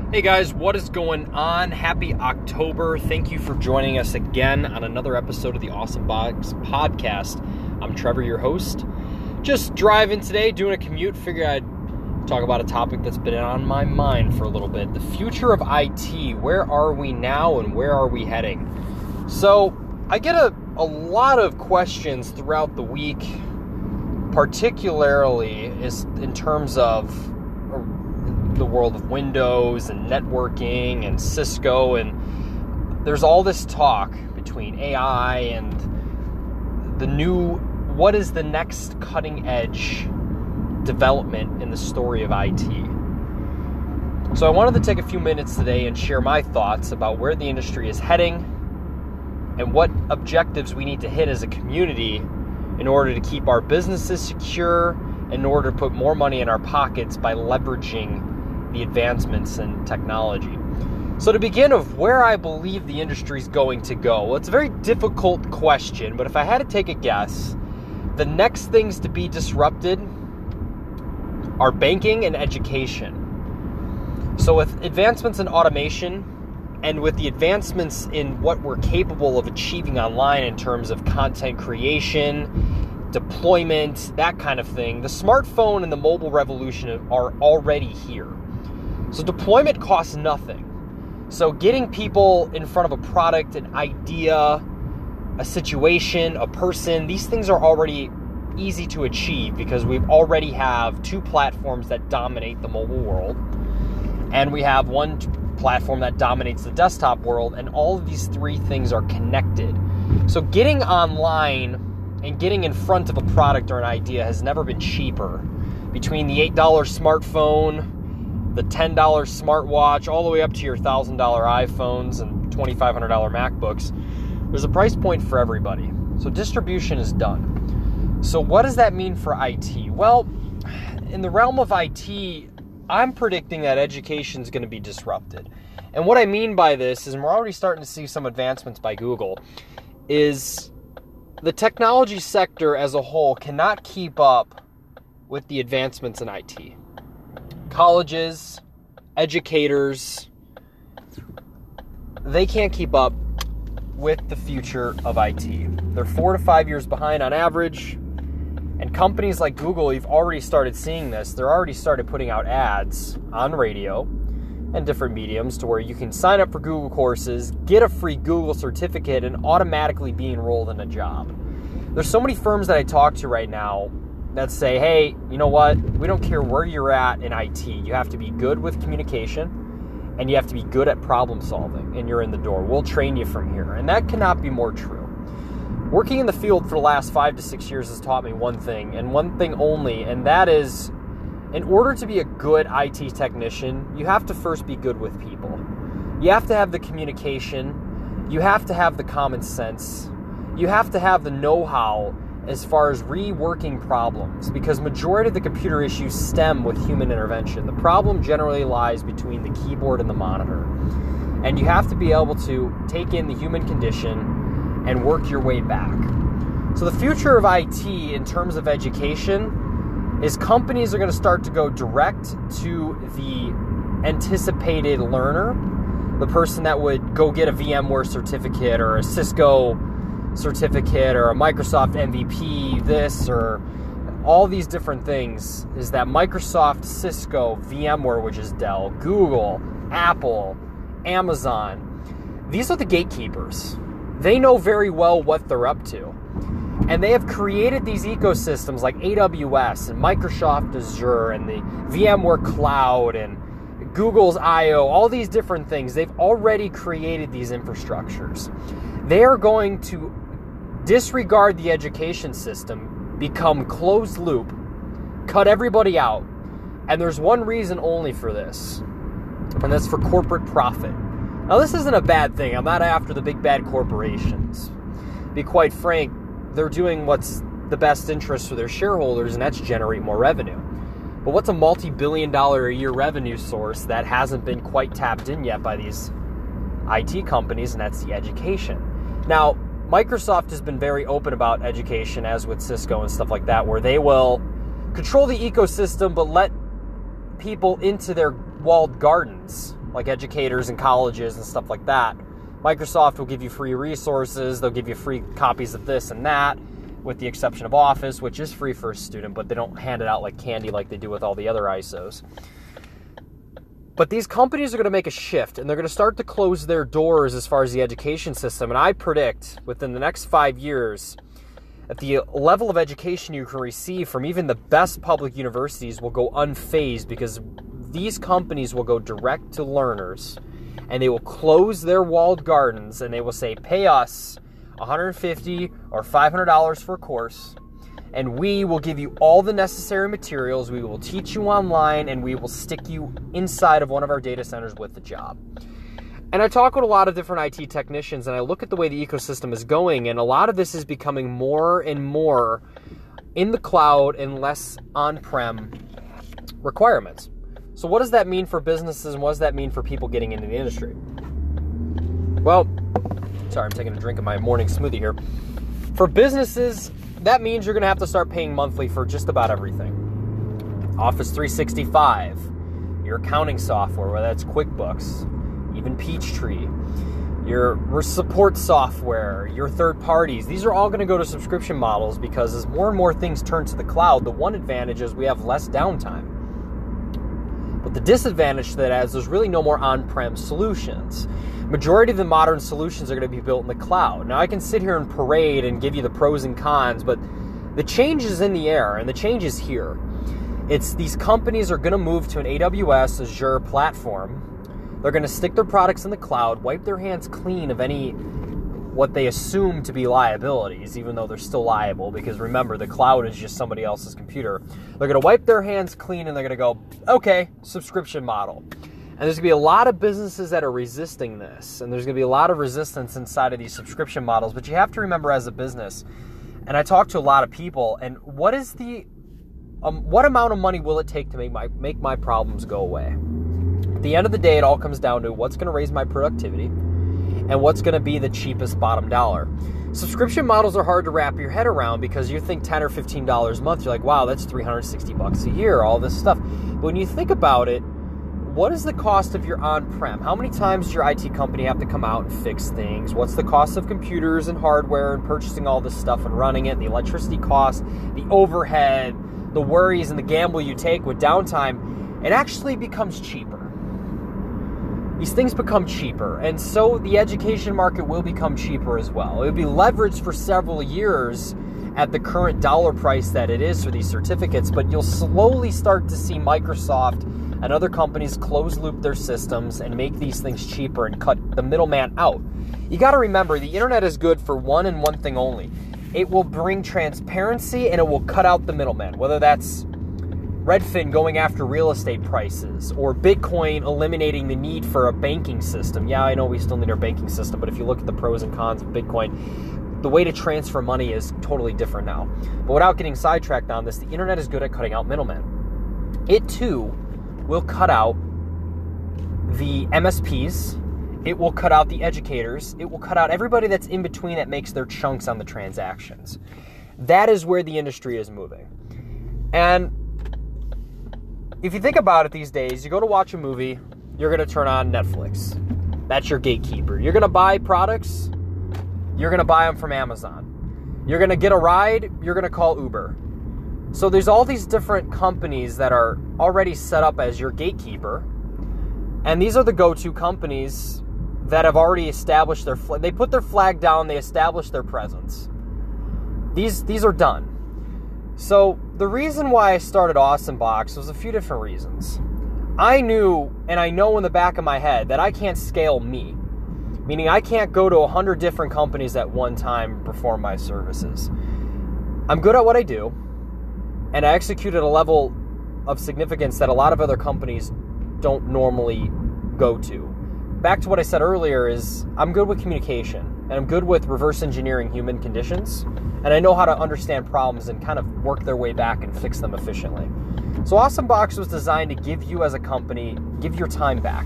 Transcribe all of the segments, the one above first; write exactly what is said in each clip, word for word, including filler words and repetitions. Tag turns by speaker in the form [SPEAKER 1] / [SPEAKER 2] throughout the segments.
[SPEAKER 1] Hey guys, what is going on? Happy October. Thank you for joining us again on another episode of the Awesome Box Podcast. I'm Trevor, your host. Just driving today, doing a commute. Figured I'd talk about a topic that's been on my mind for a little bit. The future of I T. Where are we now and where are we heading? So, I get a, a lot of questions throughout the week, particularly is in terms of the world of Windows and networking and Cisco, and there's all this talk between A I and the new, what is the next cutting edge development in the story of I T. So I wanted to take a few minutes today and share my thoughts about where the industry is heading and what objectives we need to hit as a community in order to keep our businesses secure, in order to put more money in our pockets by leveraging the advancements in technology. So to begin of where I believe the industry is going to go, well, it's a very difficult question, but if I had to take a guess, the next things to be disrupted are banking and education. So with advancements in automation and with the advancements in what we're capable of achieving online in terms of content creation, deployment, that kind of thing, the smartphone and the mobile revolution are already here. So deployment costs nothing. So getting people in front of a product, an idea, a situation, a person, these things are already easy to achieve because we already have two platforms that dominate the mobile world. And we have one platform that dominates the desktop world, and all of these three things are connected. So getting online and getting in front of a product or an idea has never been cheaper. Between the eight dollars smartphone, the ten dollars smartwatch, all the way up to your one thousand dollars iPhones and twenty-five hundred dollars MacBooks, there's a price point for everybody. So distribution is done. So what does that mean for I T? Well, in the realm of I T, I'm predicting that education is going to be disrupted. And what I mean by this is, and we're already starting to see some advancements by Google, is the technology sector as a whole cannot keep up with the advancements in I T. Colleges, educators, they can't keep up with the future of I T. They're four to five years behind on average. And companies like Google, you've already started seeing this. They're already started putting out ads on radio and different mediums to where you can sign up for Google courses, get a free Google certificate, and automatically be enrolled in a job. There's so many firms that I talk to right now that say, hey, you know what? We don't care where you're at in I T. You have to be good with communication, and you have to be good at problem solving, and you're in the door. We'll train you from here. And that cannot be more true. Working in the field for the last five to six years has taught me one thing, and one thing only, and that is, in order to be a good I T technician, you have to first be good with people. You have to have the communication. You have to have the common sense. You have to have the know-how as far as reworking problems, because majority of the computer issues stem with human intervention. The problem generally lies between the keyboard and the monitor. And you have to be able to take in the human condition and work your way back. So the future of I T in terms of education is companies are going to start to go direct to the anticipated learner, the person that would go get a VMware certificate or a Cisco certificate or a Microsoft M V P, this or all these different things, is that Microsoft, Cisco, VMware, which is Dell, Google, Apple, Amazon, these are the gatekeepers. They know very well what they're up to. And they have created these ecosystems like A W S and Microsoft Azure and the VMware Cloud and Google's I O, all these different things. They've already created these infrastructures. They are going to disregard the education system, become closed loop, cut everybody out. And there's one reason only for this, and that's for corporate profit. Now, this isn't a bad thing. I'm not after the big bad corporations. To be quite frank, they're doing what's the best interest for their shareholders, and that's generate more revenue. But what's a multi-billion dollar a year revenue source that hasn't been quite tapped in yet by these I T companies, and that's the education. Now, Microsoft has been very open about education, as with Cisco and stuff like that, where they will control the ecosystem but let people into their walled gardens like educators and colleges and stuff like that. Microsoft will give you free resources. They'll give you free copies of this and that, with the exception of Office, which is free for a student, but they don't hand it out like candy like they do with all the other I S Os. But these companies are going to make a shift, and they're going to start to close their doors as far as the education system. And I predict within the next five years that the level of education you can receive from even the best public universities will go unfazed, because these companies will go direct to learners, and they will close their walled gardens, and they will say, pay us one hundred fifty dollars or five hundred dollars for a course, and we will give you all the necessary materials, we will teach you online, and we will stick you inside of one of our data centers with the job. And I talk with a lot of different I T technicians, and I look at the way the ecosystem is going, and a lot of this is becoming more and more in the cloud and less on-prem requirements. So what does that mean for businesses, and what does that mean for people getting into the industry? Well, sorry, I'm taking a drink of my morning smoothie here. For businesses, that means you're going to have to start paying monthly for just about everything. Office three sixty-five, your accounting software, whether that's QuickBooks, even Peachtree, your support software, your third parties. These are all going to go to subscription models, because as more and more things turn to the cloud, the one advantage is we have less downtime. But the disadvantage to that is there's really no more on-prem solutions. Majority of the modern solutions are going to be built in the cloud. Now, I can sit here and parade and give you the pros and cons, but the change is in the air, and the change is here. It's these companies are going to move to an A W S, Azure platform. They're going to stick their products in the cloud, wipe their hands clean of any what they assume to be liabilities, even though they're still liable, because remember, the cloud is just somebody else's computer. They're going to wipe their hands clean, and they're going to go, okay, subscription model. And there's going to be a lot of businesses that are resisting this, and there's going to be a lot of resistance inside of these subscription models. But you have to remember, as a business, and I talk to a lot of people, and what is the, um, what amount of money will it take to make my make my problems go away? At the end of the day, it all comes down to what's going to raise my productivity and what's going to be the cheapest bottom dollar. Subscription models are hard to wrap your head around, because you think ten or fifteen dollars a month, you're like, wow, that's three hundred sixty bucks a year, all this stuff. But when you think about it, what is the cost of your on-prem? How many times does your I T company have to come out and fix things? What's the cost of computers and hardware and purchasing all this stuff and running it, the electricity cost, the overhead, the worries and the gamble you take with downtime? It actually becomes cheaper. These things become cheaper, and so the education market will become cheaper as well. It will be leveraged for several years at the current dollar price that it is for these certificates, but you'll slowly start to see Microsoft and other companies close loop their systems and make these things cheaper and cut the middleman out. You got to remember, the internet is good for one and one thing only. It will bring transparency, and it will cut out the middleman, whether that's Redfin going after real estate prices, or Bitcoin eliminating the need for a banking system. Yeah, I know we still need our banking system, but if you look at the pros and cons of Bitcoin, the way to transfer money is totally different now. But without getting sidetracked on this, the internet is good at cutting out middlemen. It too will cut out the M S Ps, it will cut out the educators, it will cut out everybody that's in between that makes their chunks on the transactions. That is where the industry is moving. And if you think about it these days, you go to watch a movie, you're going to turn on Netflix. That's your gatekeeper. You're going to buy products, you're going to buy them from Amazon. You're going to get a ride, you're going to call Uber. So there's all these different companies that are already set up as your gatekeeper, and these are the go-to companies that have already established their flag. They put their flag down, they established their presence. These these are done. So the reason why I started AwesomeBox was a few different reasons. I knew, and I know in the back of my head, that I can't scale me. Meaning I can't go to a hundred different companies at one time and perform my services. I'm good at what I do, and I execute at a level of significance that a lot of other companies don't normally go to. Back to what I said earlier is I'm good with communication, and I'm good with reverse engineering human conditions, and I know how to understand problems and kind of work their way back and fix them efficiently. So AwesomeBox was designed to give you as a company, give your time back.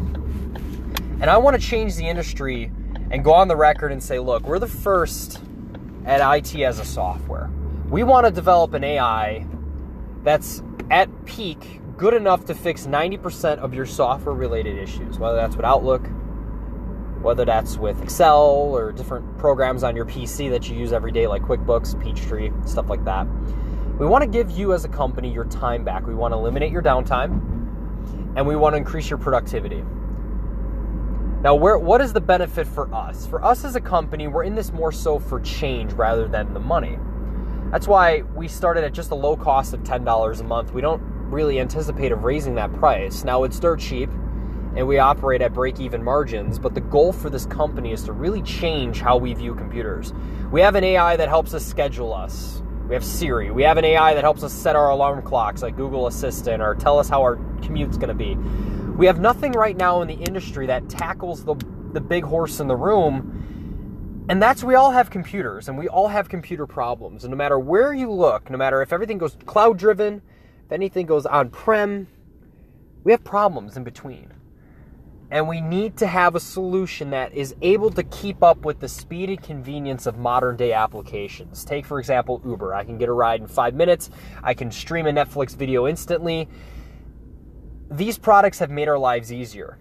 [SPEAKER 1] And I want to change the industry and go on the record and say, look, we're the first at I T as a software. We want to develop an A I that's at peak good enough to fix ninety percent of your software-related issues, whether that's with Outlook, whether that's with Excel or different programs on your P C that you use every day like QuickBooks, Peachtree, stuff like that. We want to give you as a company your time back. We want to eliminate your downtime, and we want to increase your productivity. Now, where, what is the benefit for us? For us as a company, we're in this more so for change rather than the money. That's why we started at just a low cost of ten dollars a month. We don't really anticipate of raising that price. Now, it's dirt cheap, and we operate at break-even margins, but the goal for this company is to really change how we view computers. We have an A I that helps us schedule us. We have Siri. We have an A I that helps us set our alarm clocks like Google Assistant or tell us how our commute's going to be. We have nothing right now in the industry that tackles the, the big horse in the room, and that's we all have computers, and we all have computer problems. And no matter where you look, no matter if everything goes cloud-driven, if anything goes on-prem, we have problems in between. And we need to have a solution that is able to keep up with the speed and convenience of modern day applications. Take, for example, Uber. I can get a ride in five minutes. I can stream a Netflix video instantly. These products have made our lives easier.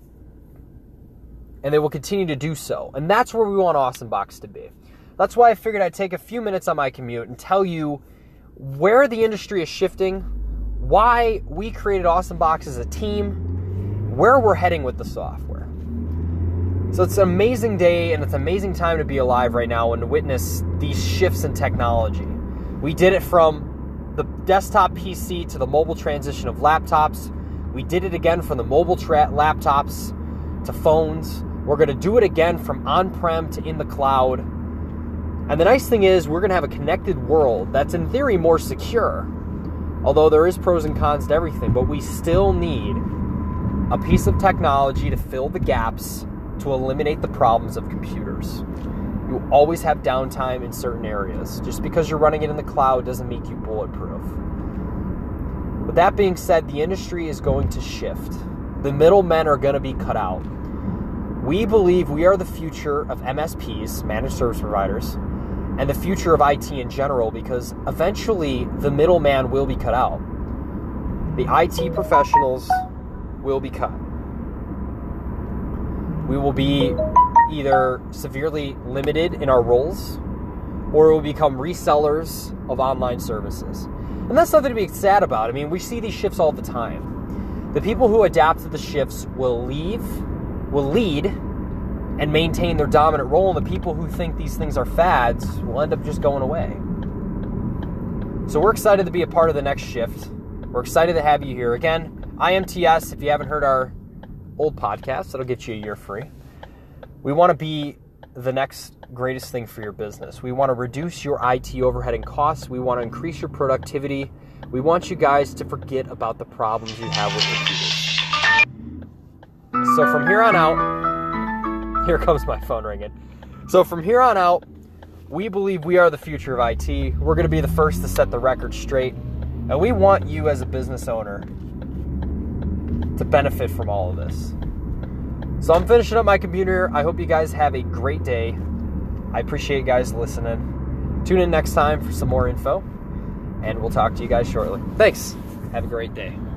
[SPEAKER 1] And they will continue to do so. And that's where we want AwesomeBox to be. That's why I figured I'd take a few minutes on my commute and tell you where the industry is shifting, why we created AwesomeBox as a team, where we're heading with the software. So it's an amazing day and it's an amazing time to be alive right now and to witness these shifts in technology. We did it from the desktop P C to the mobile transition of laptops. We did it again from the mobile tra- laptops to phones. We're going to do it again from on-prem to in the cloud. And the nice thing is we're going to have a connected world that's in theory more secure. Although there is pros and cons to everything, but we still need a piece of technology to fill the gaps, to eliminate the problems of computers. You always have downtime in certain areas. Just because you're running it in the cloud doesn't make you bulletproof. With that being said, the industry is going to shift. The middlemen are going to be cut out. We believe we are the future of M S Ps, managed service providers, and the future of I T in general, because eventually the middleman will be cut out. The I T professionals will be cut. We will be either severely limited in our roles, or we will become resellers of online services. And that's nothing to be sad about. I mean, we see these shifts all the time. The people who adapt to the shifts will leave, will lead, and maintain their dominant role, and the people who think these things are fads will end up just going away. So we're excited to be a part of the next shift. We're excited to have you here. Again, I M T S, if you haven't heard our old podcast, that'll get you a year free. We want to be the next greatest thing for your business. We want to reduce your I T overhead and costs. We want to increase your productivity. We want you guys to forget about the problems you have with computers. So from here on out, here comes my phone ringing. So from here on out, we believe we are the future of I T. We're going to be the first to set the record straight. And we want you as a business owner to benefit from all of this. So I'm finishing up my computer. I hope you guys have a great day. I appreciate you guys listening. Tune in next time for some more info, and we'll talk to you guys shortly. Thanks. Have a great day.